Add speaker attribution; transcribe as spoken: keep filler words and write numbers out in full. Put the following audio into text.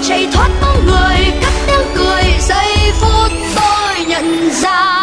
Speaker 1: chạy thoát bóng người cất tiếng cười giây phút tôi nhận ra